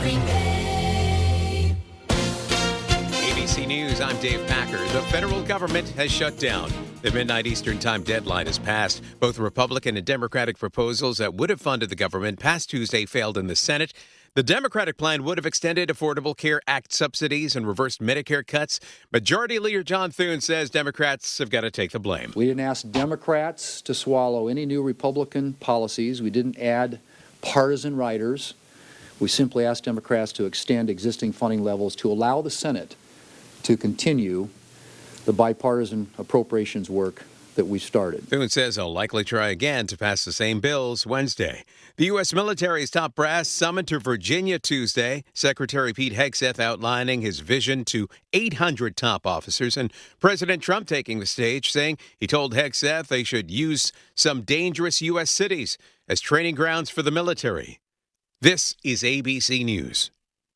ABC News, I'm Dave Packer. The federal government has shut down. The midnight Eastern Time deadline has passed. Both Republican and Democratic proposals that would have funded the government past Tuesday failed in the Senate. The Democratic plan would have extended Affordable Care Act subsidies and reversed Medicare cuts. Majority Leader John Thune says Democrats have got to take the blame. We didn't ask Democrats to swallow any new Republican policies. We didn't add partisan riders. We simply asked Democrats to extend existing funding levels to allow the Senate to continue the bipartisan appropriations work that we started. Thune says he'll likely try again to pass the same bills Wednesday. The U.S. military's top brass summoned to Virginia Tuesday. Secretary Pete Hegseth outlining his vision to 800 top officers, and President Trump taking the stage, saying he told Hegseth they should use some dangerous U.S. cities as training grounds for the military. This is ABC News.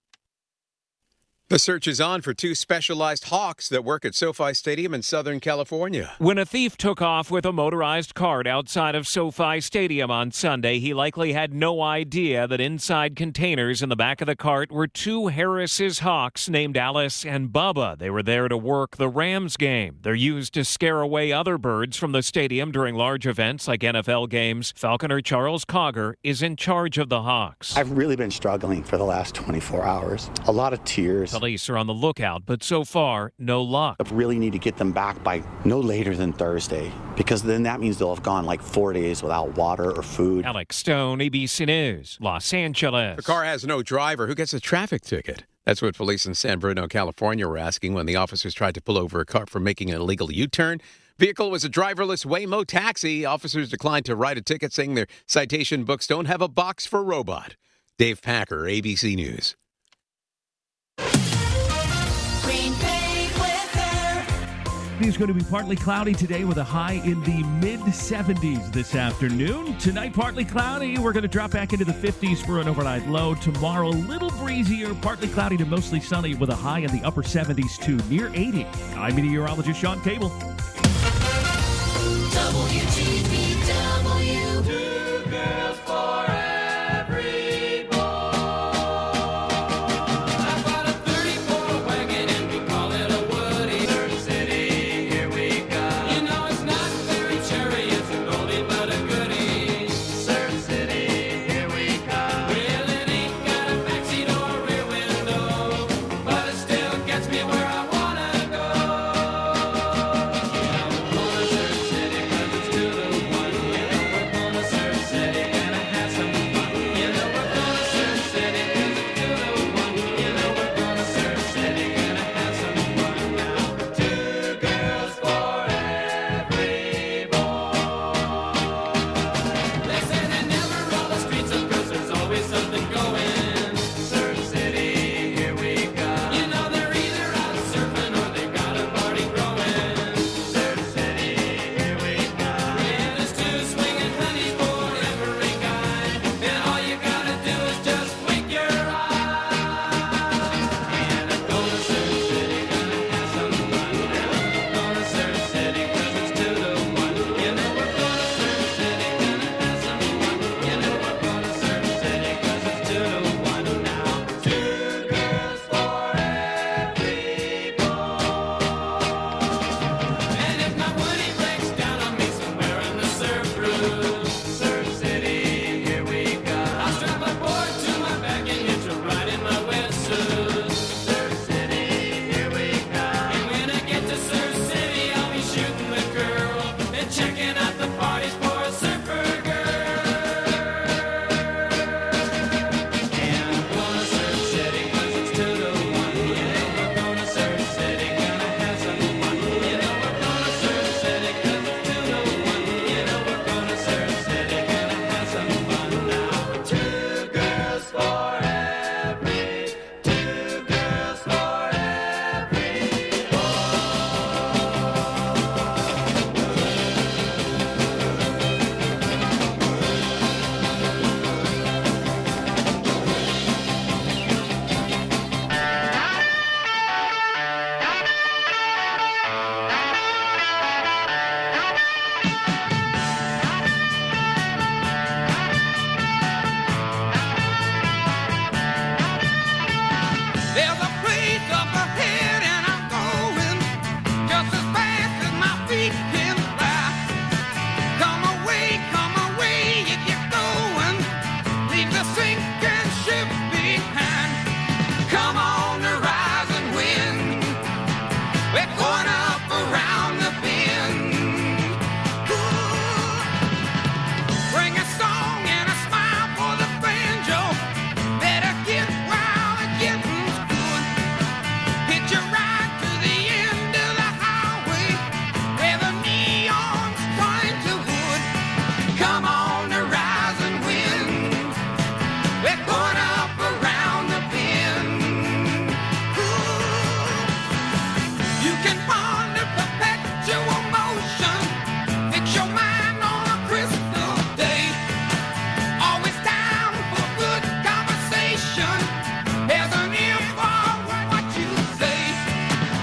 The search is on for two specialized hawks that work at SoFi Stadium in Southern California. When a thief took off with a motorized cart outside of SoFi Stadium on Sunday, he likely had no idea that inside containers in the back of the cart were two Harris's hawks named Alice and Bubba. They were there to work the Rams game. They're used to scare away other birds from the stadium during large events like NFL games. Falconer Charles Cogger is in charge of the hawks. I've really been struggling for the last 24 hours. A lot of tears. Police are on the lookout, but so far, no luck. I really need to get them back by no later than Thursday, because then that means they'll have gone like 4 days without water or food. Alex Stone, ABC News, Los Angeles. The car has no driver. Who gets a traffic ticket? That's what police in San Bruno, California were asking when the officers tried to pull over a car for making an illegal U-turn. Vehicle was a driverless Waymo taxi. Officers declined to write a ticket, saying their citation books don't have a box for robot. Dave Packer, ABC News. It's going to be partly cloudy today with a high in the mid-70s this afternoon. Tonight, partly cloudy. We're going to drop back into the 50s for an overnight low. Tomorrow, a little breezier, partly cloudy to mostly sunny with a high in the upper 70s to near 80. I'm meteorologist Sean Cable. WGBW. Two girls for every boy. I've got a 34 wagon and we call it a Woody. Surf City, here we go. You know it's not very cherry, it's an oldie but a goodie. Surf City, here we come. Well, it ain't got a backseat or a rear window, but it still gets me where I wanna go. You know, we're going to Surf City 'cause it's 2 to 1. You know, we're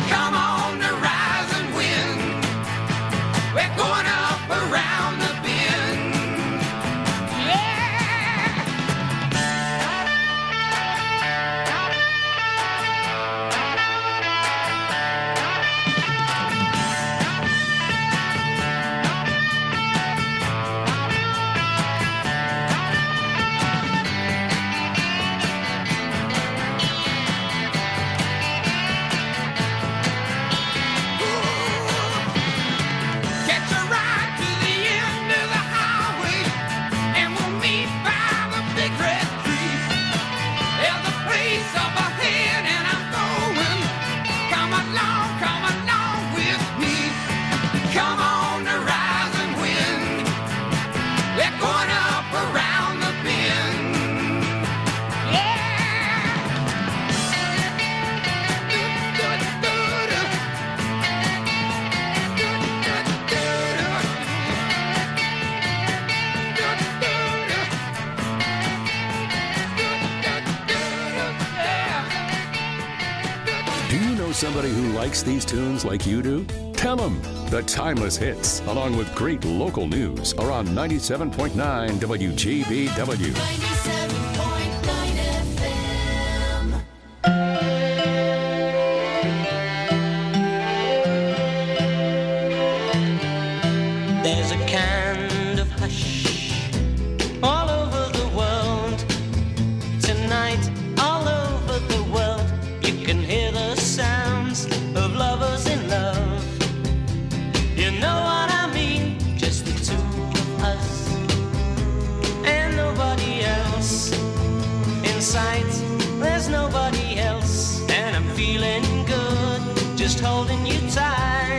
Come on, the rising wind. We're going up around the bend. Yeah. Catch a ride to the end of the highway, and we'll meet by the big red tree. There's a place up ahead, and I'm going. Come along with me. Come on, the rising wind. We're going up around the bend. Do you know somebody who likes these tunes like you do? Tell them the timeless hits, along with great local news, are on 97.9 WGBW. 97.9 FM. There's a kind of hush all over the world. Tonight, all over the world, you can hear the sounds of lovers in love. You know what I mean? Just the two of us and nobody else. In sight, there's nobody else, and I'm feeling good, just holding you tight.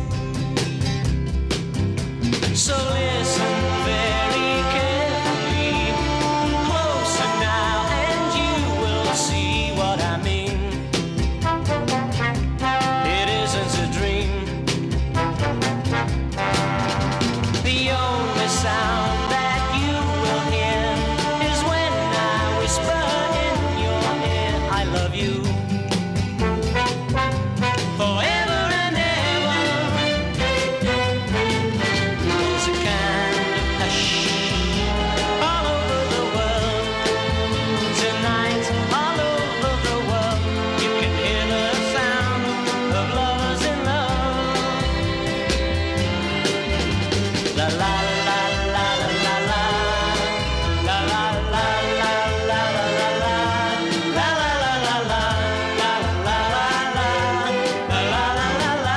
So listen very carefully, closer now, and you will see what I mean. It isn't a dream. The only sound that you will hear is when I whisper in your ear, I love you. Forever and ever. There's a kind of hush all over the world. Tonight, all over the world, you can hear the sound of lovers in love. La la la la la la la. La la la la la la la la. La la la la la. La la la la. La la la la.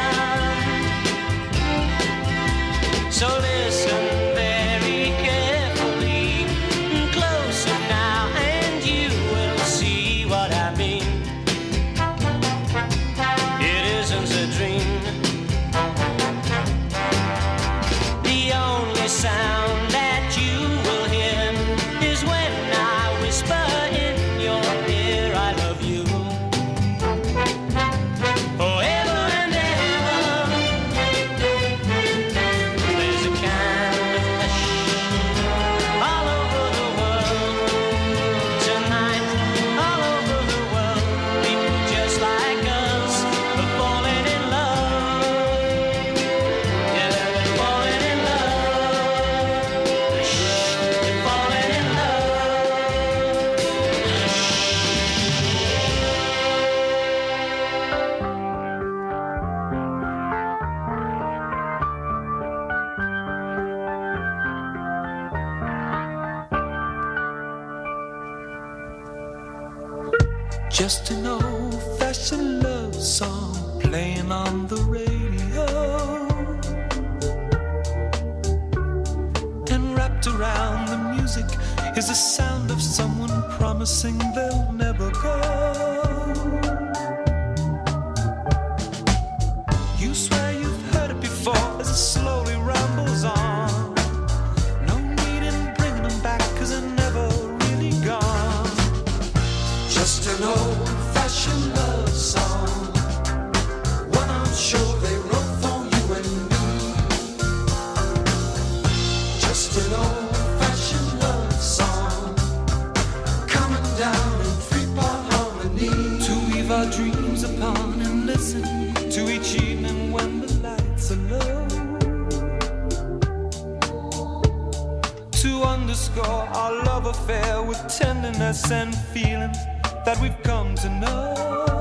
So listen very carefully, closer now, and you will see what I mean. It isn't a dream. The only sound that you will hear is when I whisper in your ear, I love you. Forever and ever. There's a kind of hush all over the world. Tonight, all over the world, people just like us are falling in love. Yeah, they're falling in love. They're falling in love. Just an old-fashioned love song playing on the radio, and wrapped around the music is the sound of someone promising they'll never go. You swear you've heard it before as it slowly rambles on. No need in bringing them back 'cause they're never really gone. Just an old-fashioned love song, one I'm sure they wrote for you and me. Just an old-fashioned love song, coming down in 3-part harmony. to each evening when the lights are low, to underscore our love affair with tenderness and feeling that we've come to know.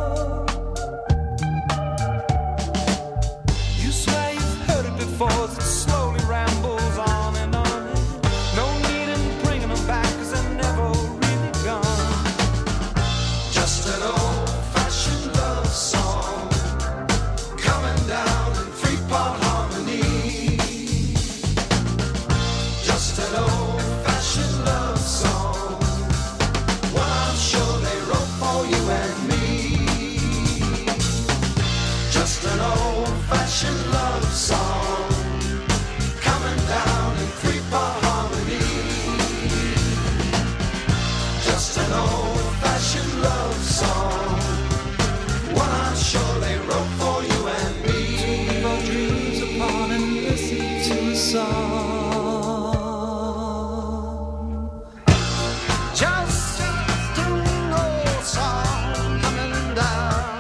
You swear you've heard it before as it slowly rambles on and on. No need in bringing them back 'cause they're never really gone. Just an old-fashioned love song coming down in three-part harmony. Just an old-fashioned love song, one I'm sure they wrote for you and me. Just an old-fashioned love song coming down in three-part harmony. Just an old-fashioned love song, one I'm sure they wrote for you and me. Leave our dreams apart and listen to a song. Just an old song coming down.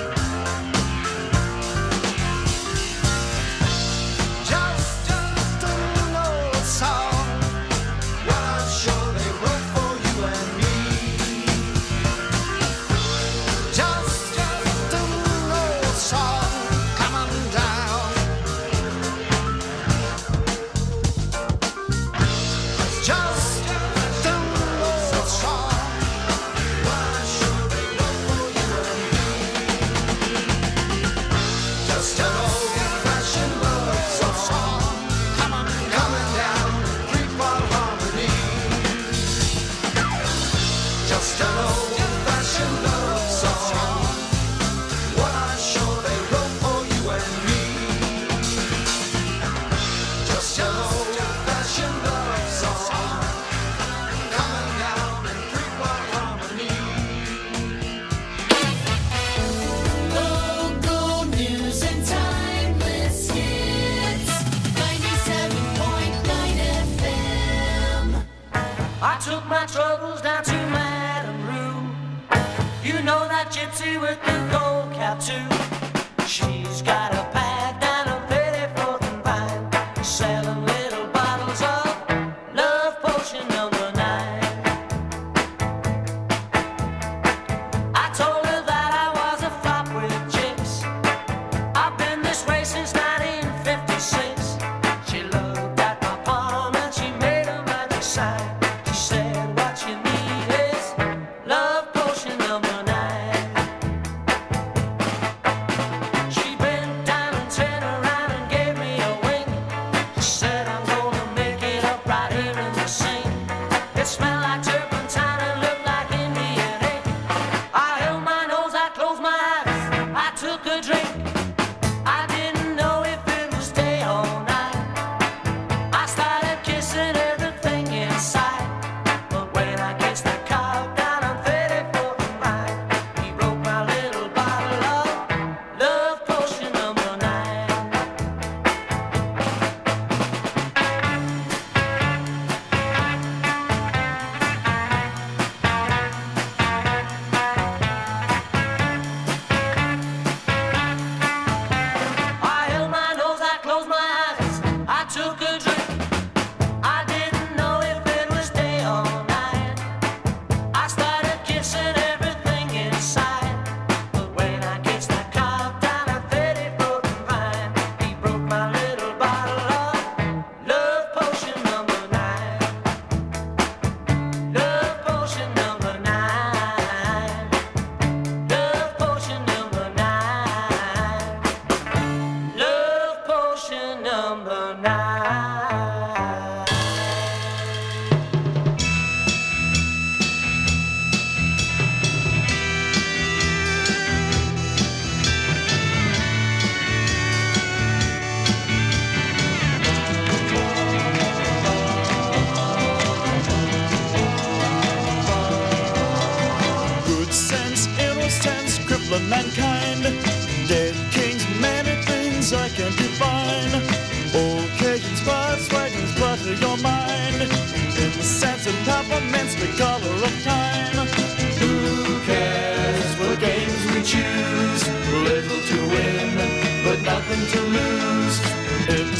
Just an old song, one I'm sure they wrote for you and me. Just an old song coming down. Just an old song, one I'm sure they wrote for you and me. Just an old-fashioned love song coming down in three-part harmony. Just an old-fashioned love song, one I'm sure they wrote for you and me. Just an old-fashioned love song coming down in three-part harmony. Local news and timeless hits. 97.9 FM. I took my troubles down to Madame Rue. You know that gypsy with the gold cap too. She's got a pad down a 34th and Vine, selling little bottles of love potion number 9. I told her that I was a flop with chicks. I've been this way since 1956. She looked at my palm and she made a magic sign. She said, what you need is love potion number 9.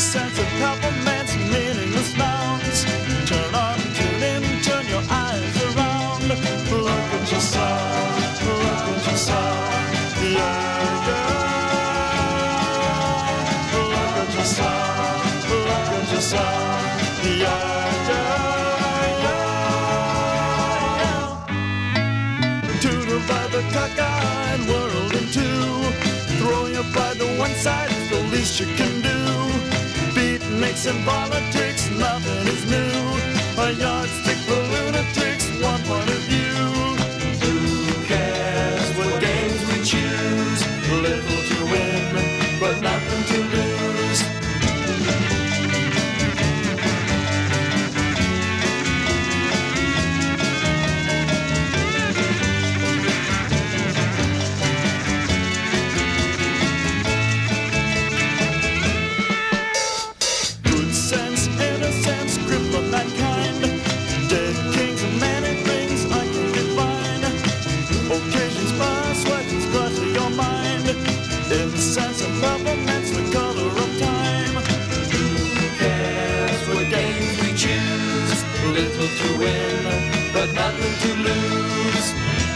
Incense and peppermints, meaningless nouns. Turn on, tune in, turn your eyes around. Look at yourself, look at yourself, yeah, yeah. Look at yourself, look at yourself, yeah, yeah, yeah. To divide the cockeyed world in two, throw your pride to one side is the least you can do. Beatniks and politics, nothing is new. A yardstick for lunatics, one point of view. Who cares what games we choose? Little to win, but nothing to lose. Good sense, innocence, grip of mankind. Dead kings and many things I can define. Occasions pass, sweatings clutter your mind. Incense and peppermints, the color of time. Who cares what games we choose? Little to win, but nothing to lose.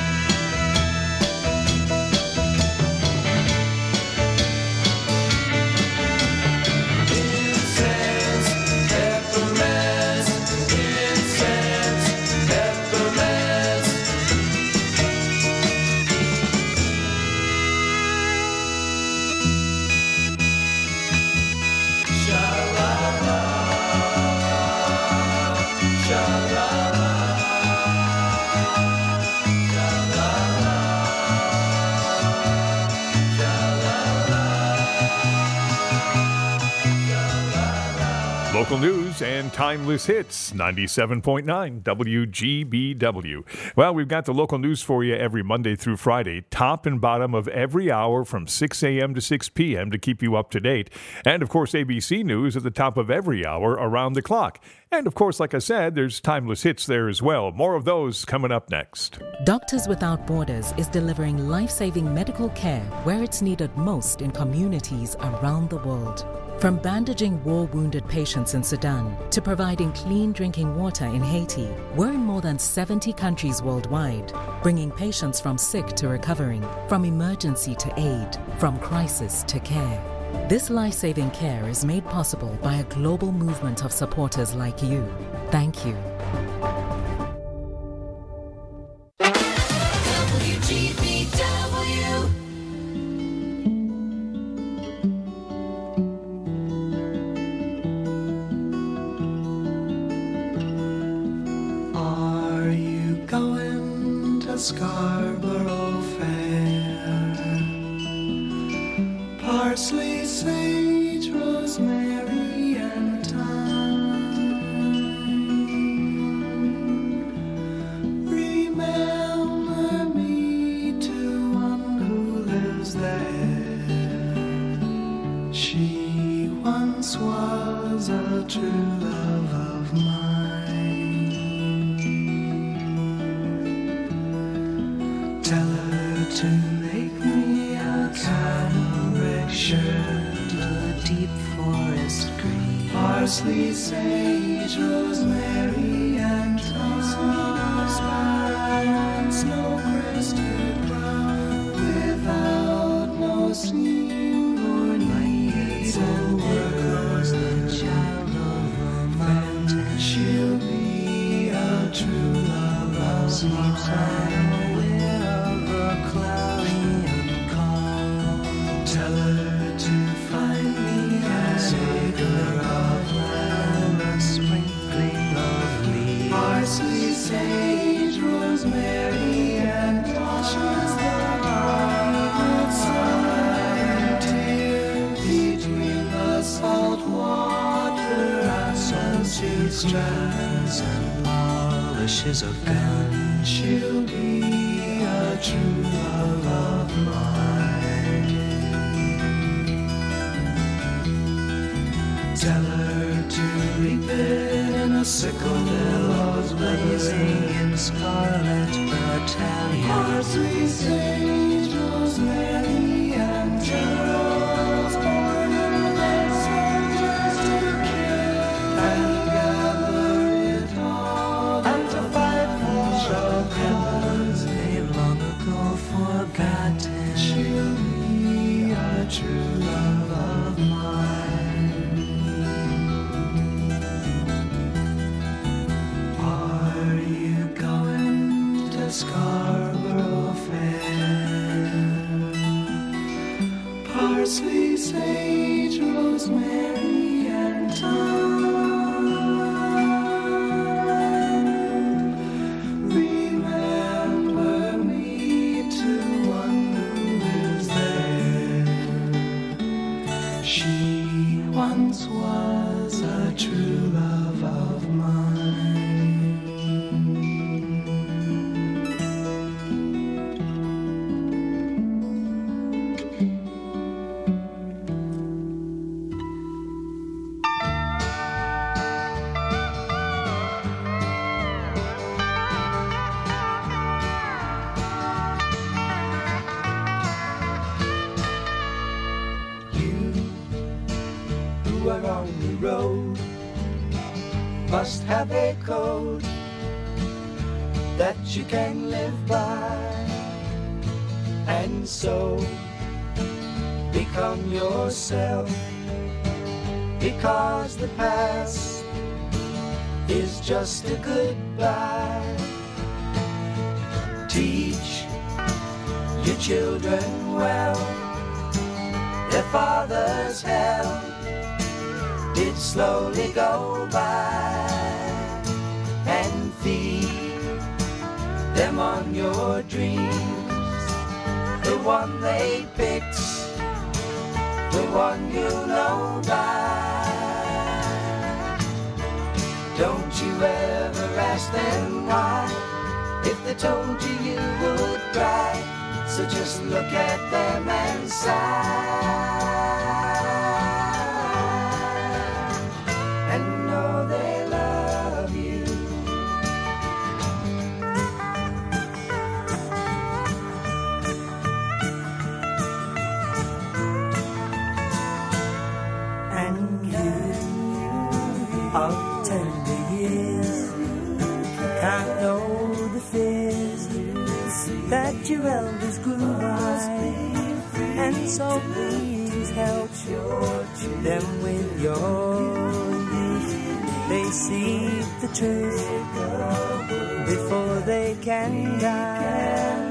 Incense, peppermints, incense, peppermints. Sha-la-la, sha-la-la, Local news and timeless hits, 97.9 WGBW. Well, we've got the local news for you every Monday through Friday, top and bottom of every hour from 6 a.m. to 6 p.m. to keep you up to date. And, of course, ABC News at the top of every hour around the clock. And, of course, like I said, there's timeless hits there as well. More of those coming up next. Doctors Without Borders is delivering life-saving medical care where it's needed most in communities around the world. From bandaging war-wounded patients in Sudan to providing clean drinking water in Haiti, we're in more than 70 countries worldwide, bringing patients from sick to recovering, from emergency to aid, from crisis to care. This life-saving care is made possible by a global movement of supporters like you. Thank you. WGBW. Are you going to Scarborough Fair? Parsley, sage, rosemary, and thyme. Remember me to one who lives there. She once was a true love of mine. Tell her to make me a cambric shirt, a deep forest green, parsley, sage, rosemary, and thyme, and snow-crested brown, without no seam or need, and there goes the child of romance. She'll be a true love of mine. Tell her to find me a acre of land, a sprinkling of leaves, parsley, sage, rosemary, and thyme. Between the salt water and sunset strands and polishes of gun, she'll be a true love of mine. Tell her to reap it in a sickle, billows blazing in scarlet battalion. Parsley, sage, rosemary, and geraniums, born in the soldiers' parsley, sage, rosemary, and thyme. Remember me to one who lives there. She once was a true love of mine. Who are on the road must have a code that you can live by, and so become yourself, because the past is just a goodbye. Teach your children well, their father's hell did slowly go by, and feed them on your dreams, the one they picked, the one you know by. Don't you ever ask them why, if they told you you would cry, so just look at them and sigh. And know they love you. And you of tender years can't know the fears that your elders grew by, and so please help them with your youth. They seek the truth before they can die.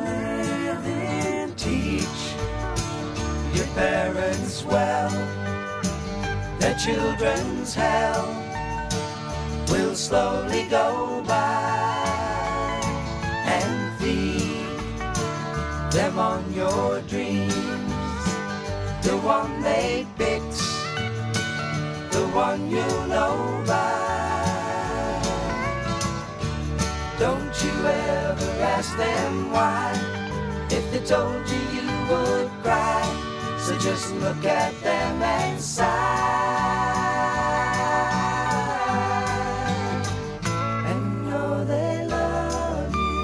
Teach your parents well, their children's hell will slowly go by, and feed them on your dreams, the one they picked, the one you know by. Don't you ever ask them why, if they told you you would cry, so just look at them and sigh. And know they love you.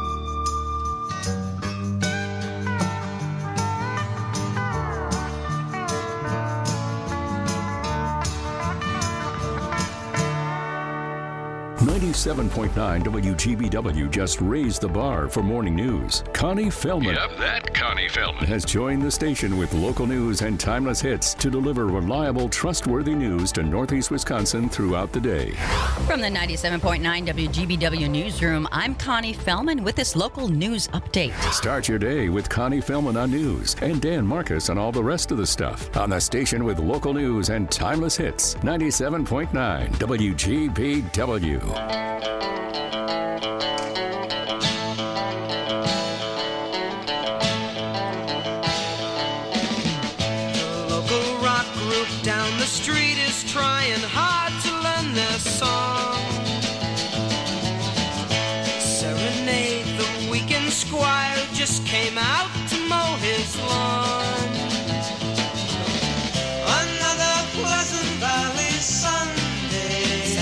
97.9 WGBW just raised the bar for morning news. Connie Fellman. Yep, that Connie Fellman. Has joined the station with local news and timeless hits to deliver reliable, trustworthy news to Northeast Wisconsin throughout the day. From the 97.9 WGBW newsroom, I'm Connie Fellman with this local news update. Start your day with Connie Fellman on news and Dan Marcus on all the rest of the stuff on the station with local news and timeless hits. 97.9 WGBW. Local rock group down the street is trying hard to learn their song. Serenade the weekend squire who just came out to mow his lawn. Another Pleasant Valley Sunday.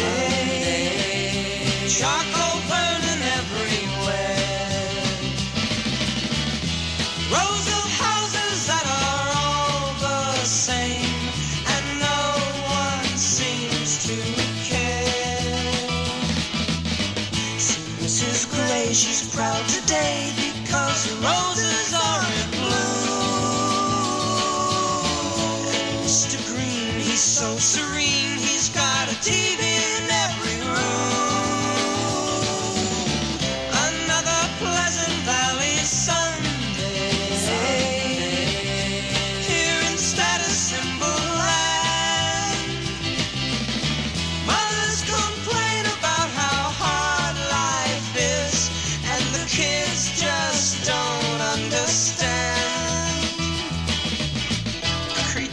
Charcoal burning everywhere. Rows of houses that are all the same, and no one seems to care. See Mrs. Gray, she's proud today because the roses are in bloom. And Mr. Green, he's so serene, he's got a TV in every room. Another Pleasant Valley Sunday. Here instead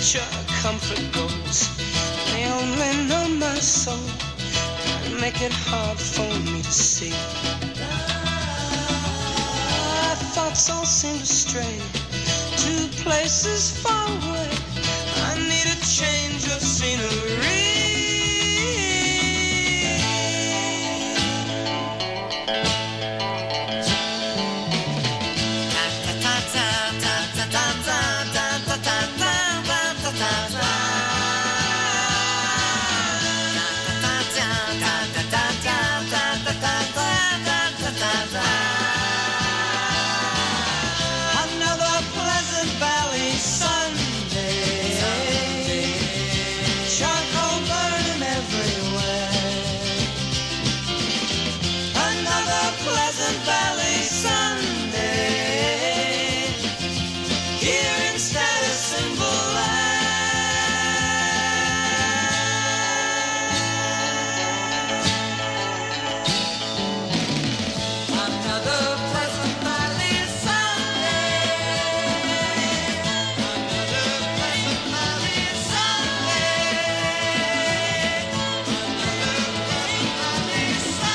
reach or comfort goes. They only know my soul and make it hard for me to see. My thoughts all seem to stray to places far away. I need a change of scenery. Another Pleasant Valley Sunday. Charcoal burning everywhere. Another Pleasant Valley Sunday. Here in Status Symbol Another Pleasant Valley Sunday. Another Pleasant Valley Sunday. Another Pleasant Valley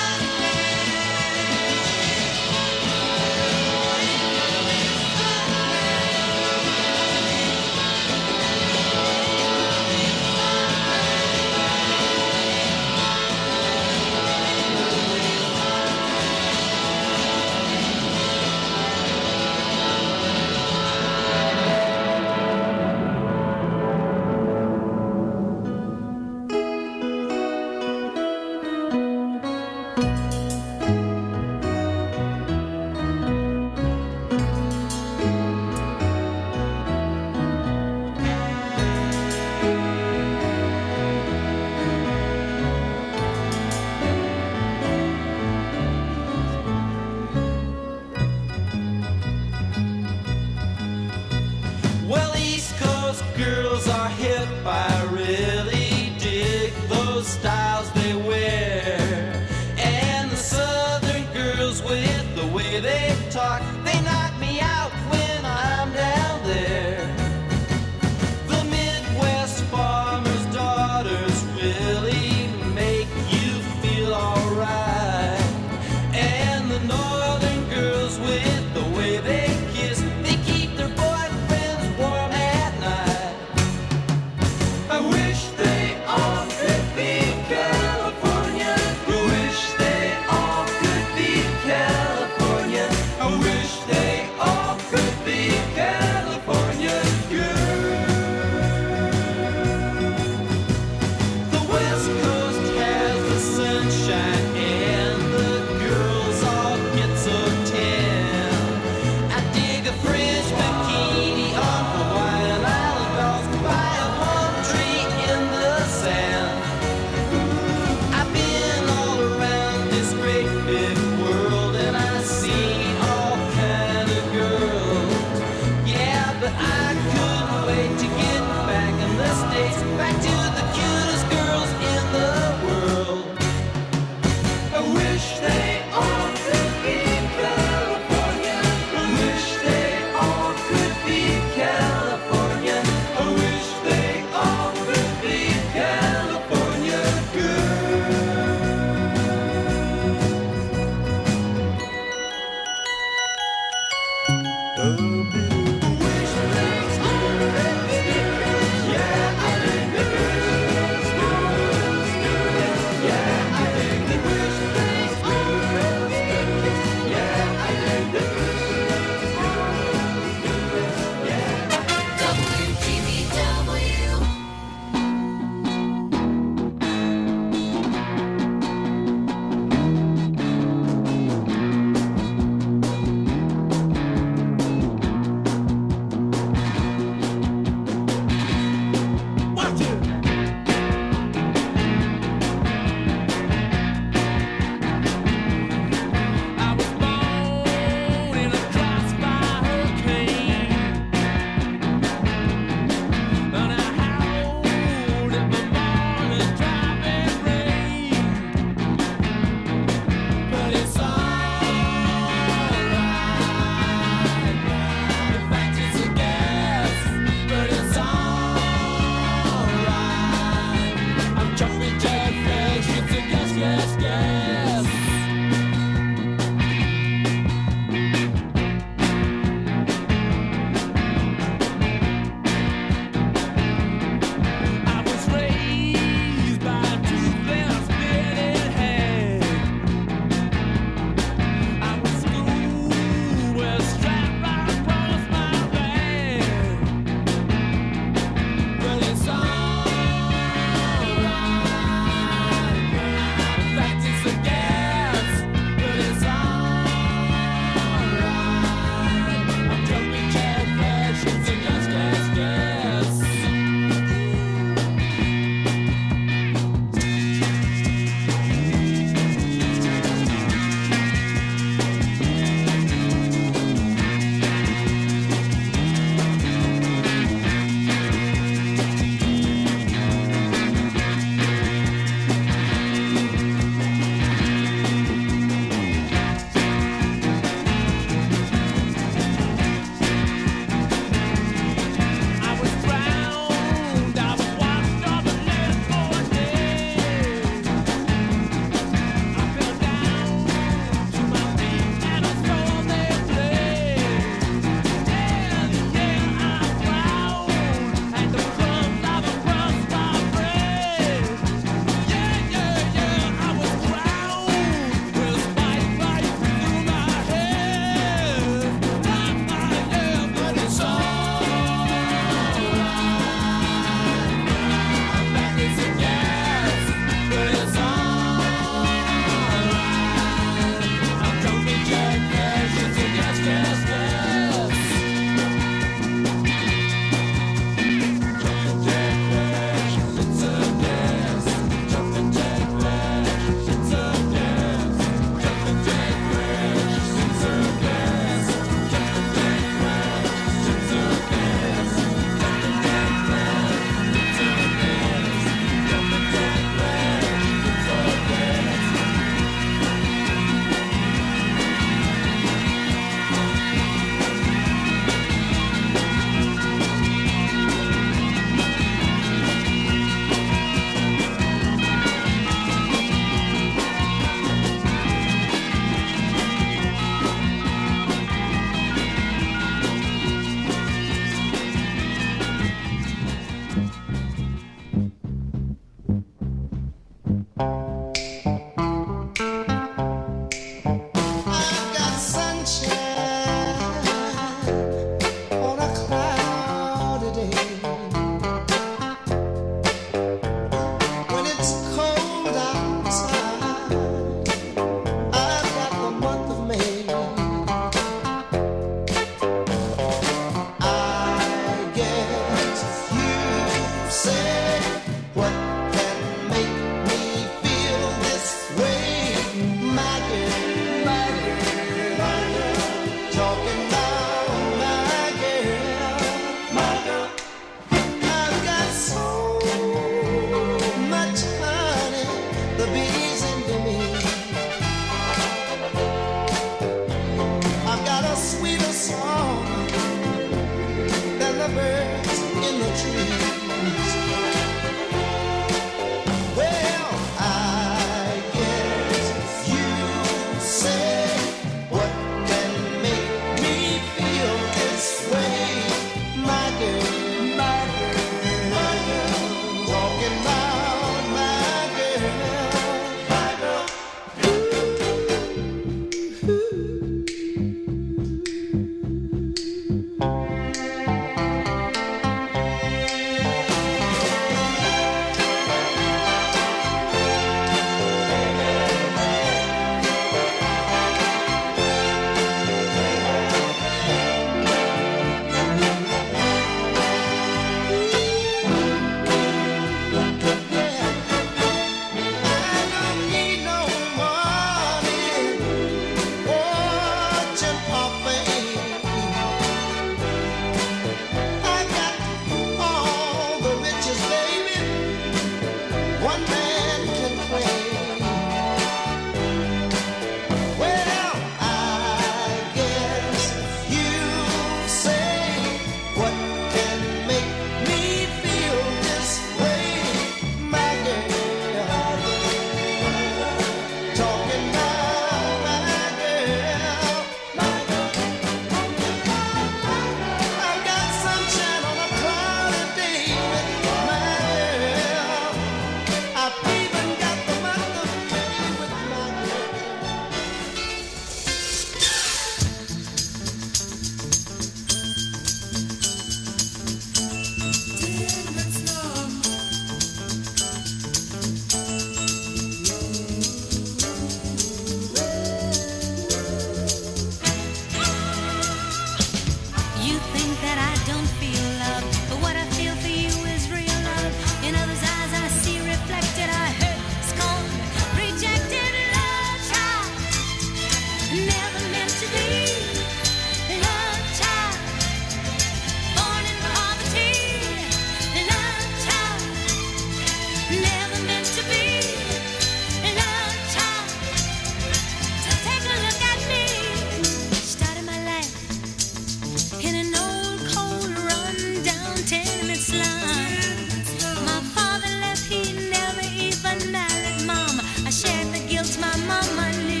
Well, East Coast girls are hip. I really dig those styles they wear. And the Southern girls with the way they talk, they knock me out when I'm down there. The Midwest farmers' daughters really make you feel alright. And the Northern girls with the way they kiss, they keep their boyfriends warm at night.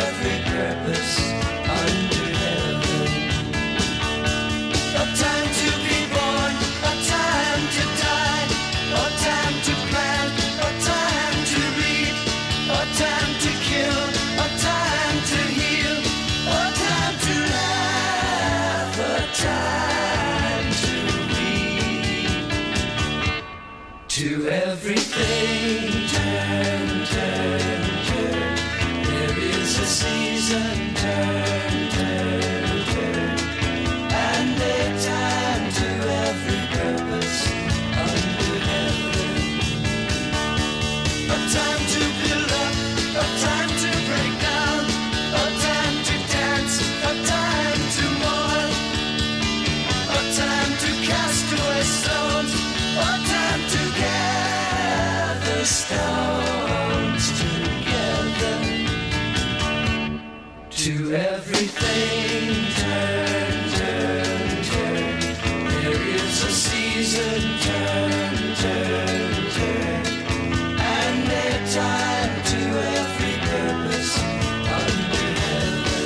every purpose under heaven. A time to be born, a time to die, a time to plant, a time to reap, a time to kill, a time to heal, a time to laugh, a time to weep. To everything turn, turn, turn. There is a season, turn, turn, turn. And a time to every purpose under heaven. A time to build up, a time to break down, a time to dance, a time to mourn, a time to cast away stones, a time to gather stones together. To everything turn, turn, turn. There is a season, turn, turn, turn. And a time to every purpose under heaven.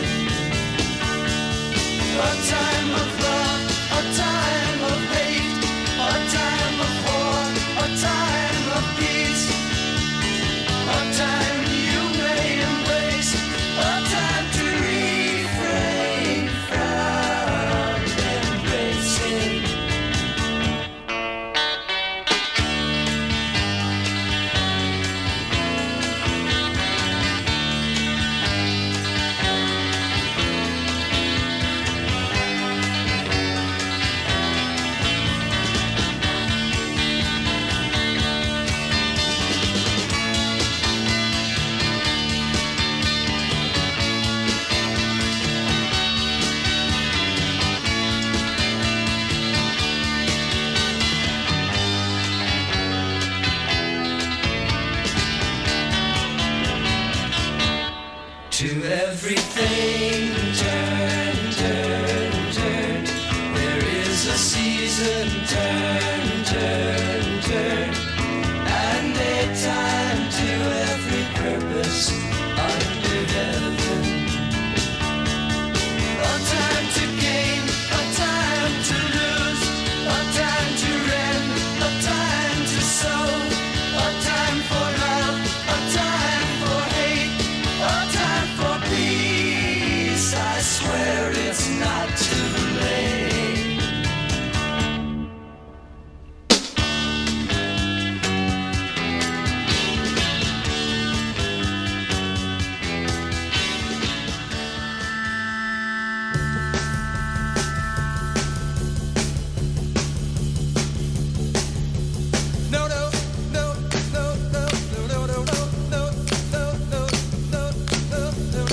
A time of love, a time of hate, a time of war, a time of peace, a time you may embrace, a time to refrain from embracing. To everything turn, turn, turn. There is a season, turn, turn, turn. And a time to every purpose under heaven. A time to gain, a time to lose, a time to rend, a time to sow, a time for love, a time for hate, a time for peace. I swear it's not too late. No, no, no, no, no, no, no, no, no, no, no, no,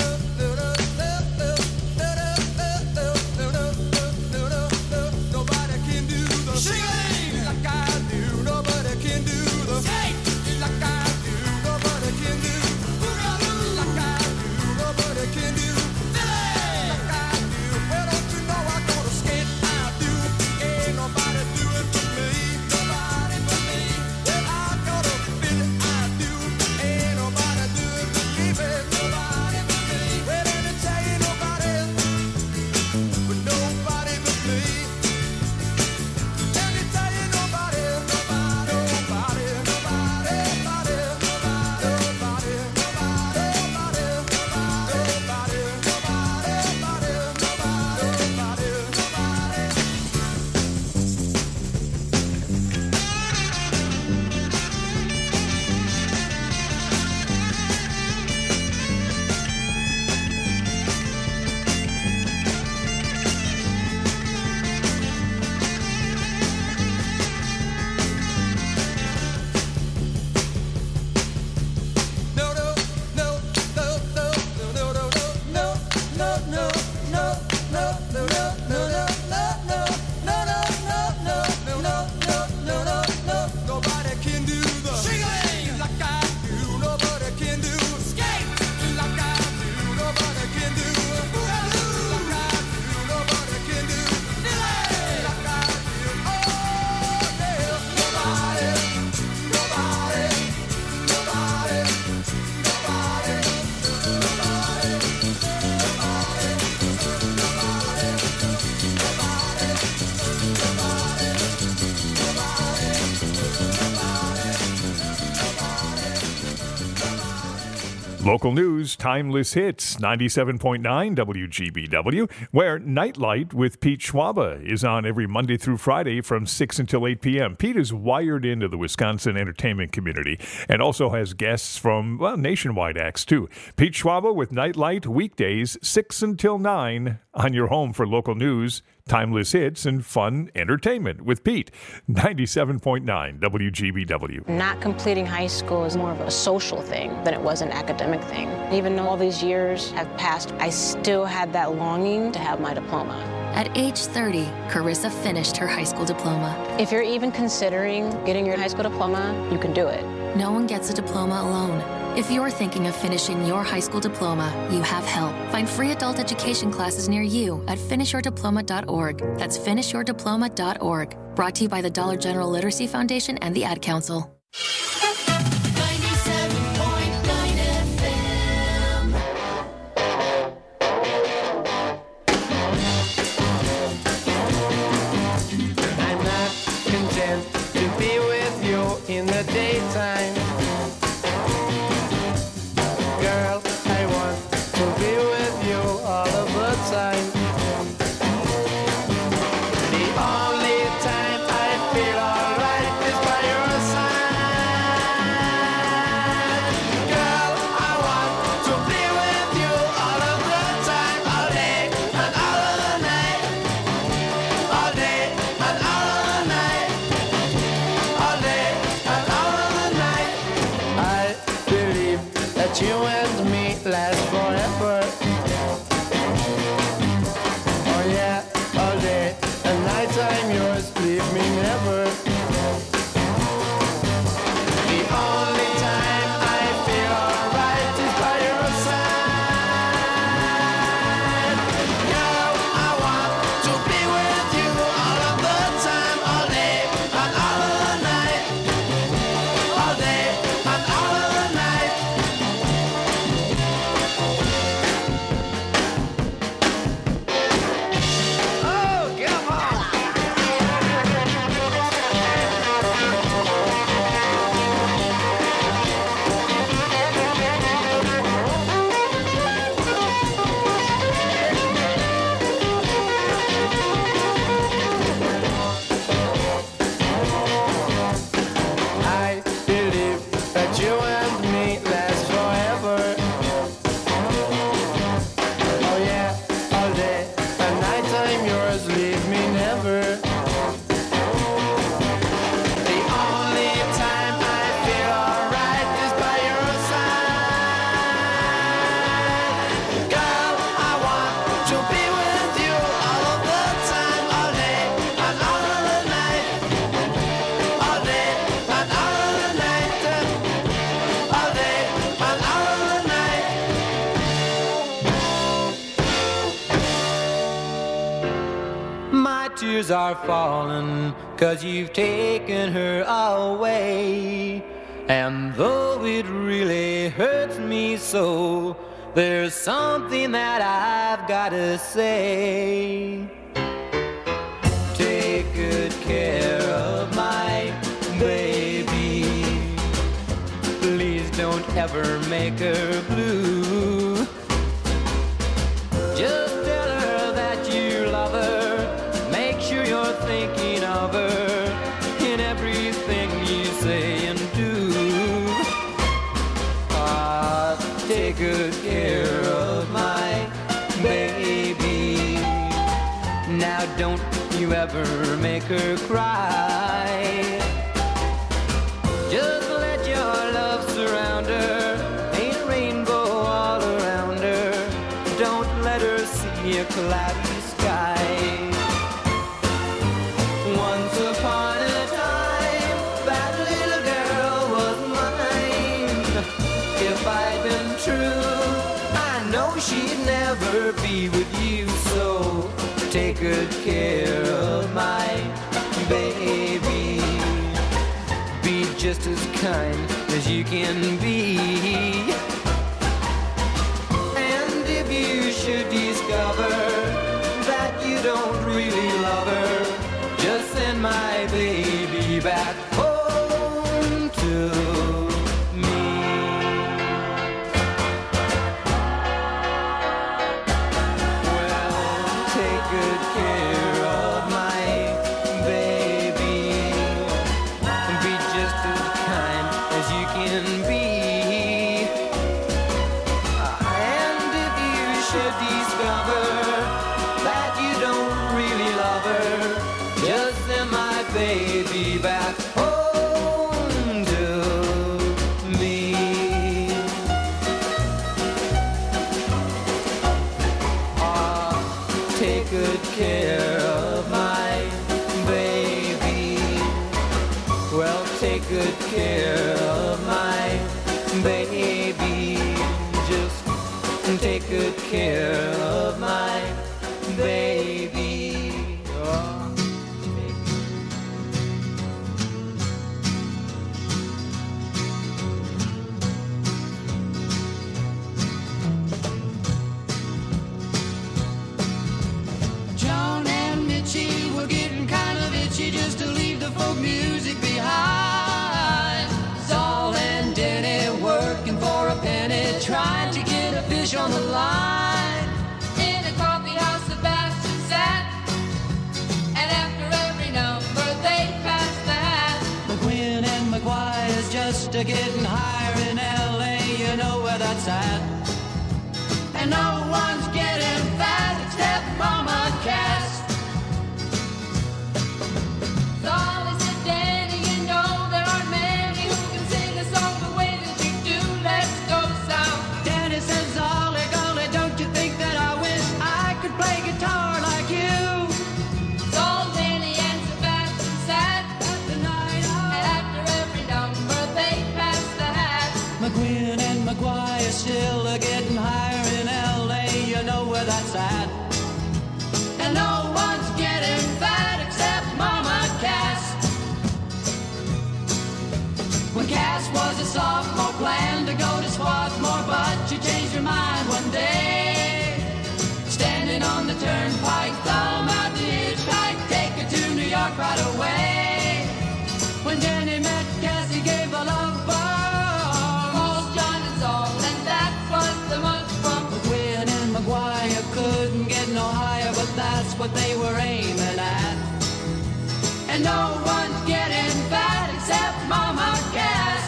nobody can do the shake like I do. Nobody can do the skate like I do. Nobody can do boogaloo like I do. Nobody can do like I do. Well, don't you know I go to skate? I do. Ain't nobody do it but me. Nobody but me. Well, I go to fit it. I do. Ain't nobody do it but me, babe. Nobody but me. Well, let me tell you, nobody but nobody but me. Let me tell you, nobody, nobody, nobody, nobody, nobody, nobody, nobody, nobody, no, no, no, no, no, no, no, no, no, no, no, no, no, no, no, no, nobody can do the shake like I do. Nobody can do skate like I do. Nobody can do boogaloo like I do. Nobody can do like I do. Oh, yeah, nobody, nobody, nobody, nobody, nobody. Local news, timeless hits, 97.9 WGBW, where Nightlight with Pete Schwaba is on every Monday through Friday from 6 until 8 p.m. Pete is wired into the Wisconsin entertainment community and also has guests from, well, nationwide acts, too. Pete Schwaba with Nightlight, weekdays, 6 until 9 on your home for local news, timeless hits, and fun entertainment with Pete. 97.9 WGBW. Not completing high school is more of a social thing than it was an academic thing. Even though all these years have passed, I still had that longing to have my diploma. At age 30, Carissa finished her high school diploma. If you're even considering getting your high school diploma, you can do it. No one gets a diploma alone. If you're thinking of finishing your high school diploma, you have help. Find free adult education classes near you at finishyourdiploma.org. That's finishyourdiploma.org. Brought to you by the Dollar General Literacy Foundation and the Ad Council. 97.9 FM. I'm not content to be with you in the daytime. Girl, I want to be with you all of the time. The only time I feel alright is by your side. Girl, I want to be with you all of the time, all day and all of the night. All day and all of the night. All day and all of the night. I believe that you and me last forever. Oh yeah, all day and night I'm yours, leave me never. The only time I feel alright is by your side. Girl, I want to be with you all of the time, all day and all of the night. All day and all of the night. Oh, come on. I believe that you and me last forever. Oh yeah, all day and night I'm yours, leave me never. The only time I feel alright is by your side. Girl, I want to be with you all of the time, all day and all of the night. All day and all of the night. All day and all of the night. My tears are falling 'cause you've taken her away. And though it really hurts me so, there's something that I've gotta say. Take good care of my baby. Please don't ever make her blue. Just tell her that you love her. Make sure you're thinking of her in everything you say and do. Ah, take good care of my baby. Now don't you ever make her cry. Just let your love surround her. Ain't a rainbow all around her. Don't let her see a cloudy sky. Once upon a time, that little girl was mine. If I'd been true, I know she'd never be with you. So take good care of my baby. Be just as kind as you can be. And if you should discover that you don't really love her, just send my baby back home to me. discover that you don't really love her. Just send my baby back home to me. Take good care of my baby. Well, take good care of my baby. Just take good care of my baby. Oh. John and Mitchie were getting kind of itchy just to leave the folk music behind. Saul and Denny working for a penny, trying to get a fish on the line. In a coffee house, Sebastian sat, and after every number they passed the hat. McGuinn and McGuire's just a getting higher in LA, you know where that's at. And no one's getting fat except Mama Cass. Solly said, Danny, you know there aren't many who can sing a song the way that you do. Let's go south. Danny says, Ollie, golly, don't you think that I wish I could play guitar like you? Saul, Danny, and Sebastian sat at the night out, and after every number they passed the hat. McGuinn and McGuire still are getting higher in LA, you know where that's at. And no one's getting fat except Mama Cass. When Cass was a sophomore, planned to go to Swarthmore, but she changed her mind one day. Standing on the turnpike, thumb out the hitchhike, take her to New York right away. When Jenny met Cass, he gave a love bomb. Calls John and Saul, and that was the month from McGuinn and McGuire couldn't get no higher, but that's what they were aiming at. And no one's getting fat except Mama Cass.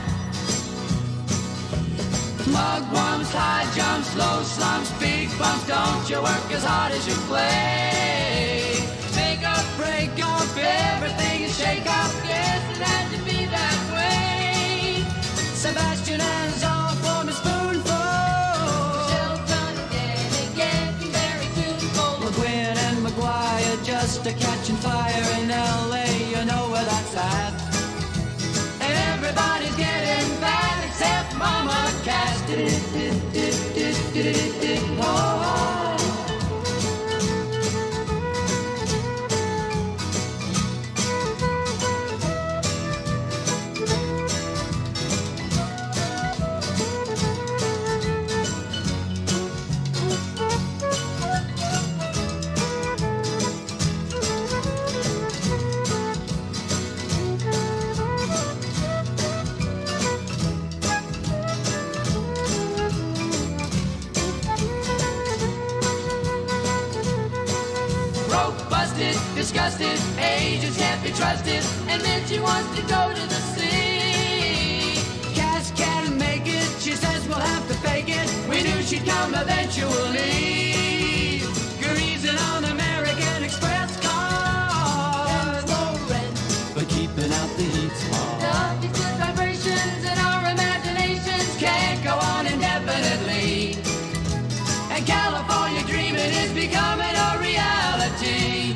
Mugwumps, high jumps, low slumps, big bumps, don't you work as hard as you play. Make up, break up, everything is shake up, yes, it had to be that way. Sebastian and Saul form a spoonful. Shelton and Danny getting very tuneful. McGuinn and McGuire just a catching fire in LA, you know where that's at. And everybody's getting fat except Mama Cass. Oh. Disgusted, agents can't be trusted, and then she wants to go to the sea. Cass can't make it, she says we'll have to fake it. We knew she'd come eventually. Greasing on American Express cars, no rent, but keeping out the heat's hard. Love these good vibrations and our imaginations Can't go on indefinitely. And California dreaming is becoming a reality.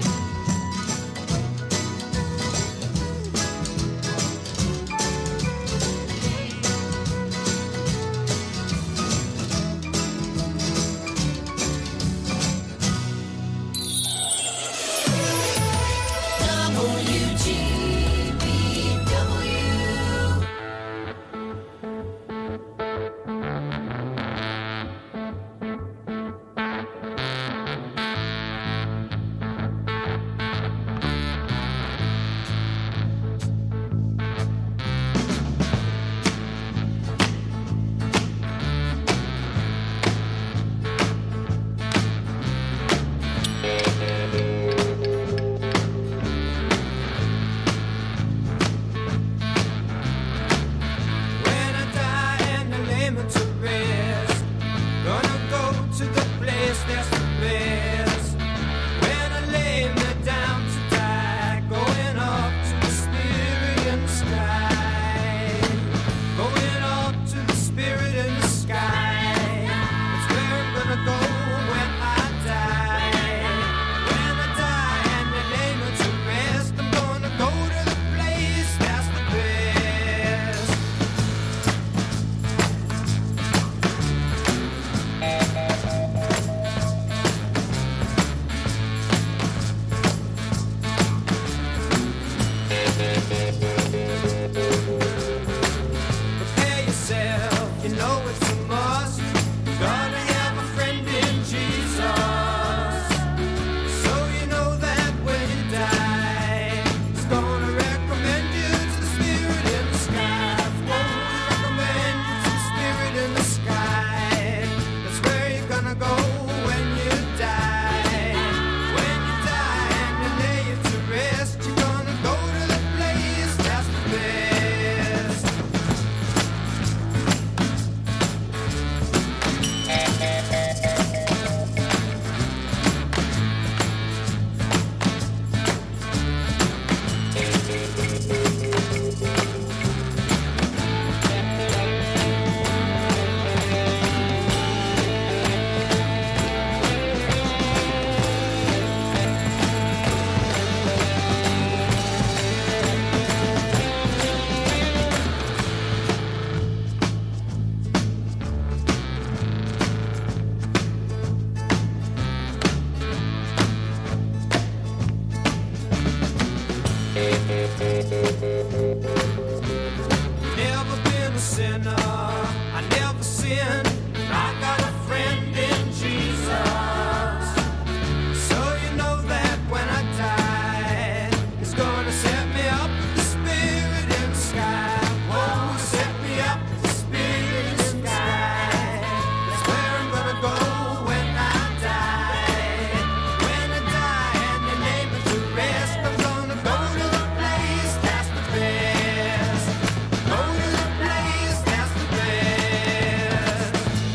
Never been a sinner, I never sinned. I got a friend in Jesus. So you know that when I die, it's gonna set me up, the spirit in the sky. Oh, set me up, the spirit in the sky. That's where I'm gonna go when I die. When I die and they lay me to rest, I'm gonna go to the place that's the best. Go to the place that's the best.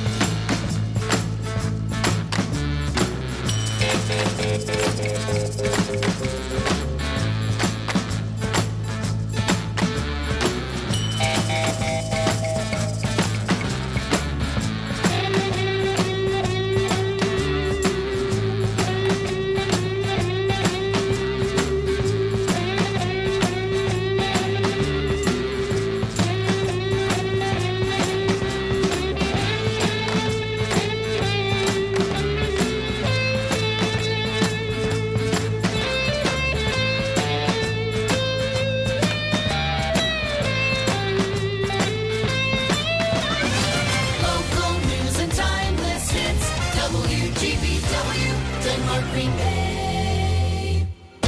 Local news and timeless hits. WGBW, Denmark, Green Bay.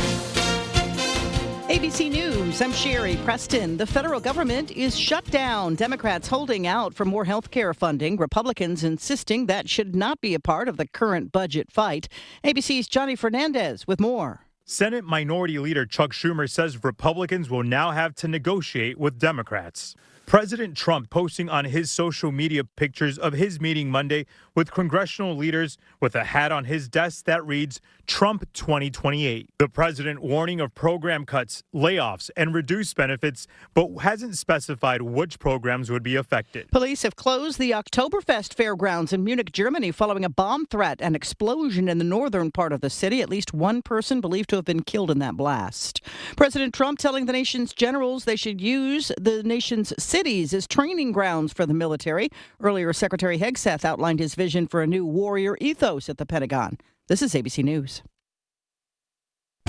ABC News, I'm Sherry Preston. The federal government is shut down. Democrats holding out for more health care funding. Republicans insisting that should not be a part of the current budget fight. ABC's Johnny Fernandez with more. Senate Minority Leader Chuck Schumer says Republicans will now have to negotiate with Democrats. President Trump posting on his social media pictures of his meeting Monday with congressional leaders with a hat on his desk that reads Trump 2028. The president warning of program cuts, layoffs, and reduced benefits, but hasn't specified which programs would be affected. Police have closed the Oktoberfest fairgrounds in Munich, Germany, following a bomb threat and explosion in the northern part of the city. At least one person believed to have been killed in that blast. President Trump telling the nation's generals they should use the nation's cities as training grounds for the military. Earlier, Secretary Hegseth outlined his vision for a new warrior ethos at the Pentagon. This is ABC News.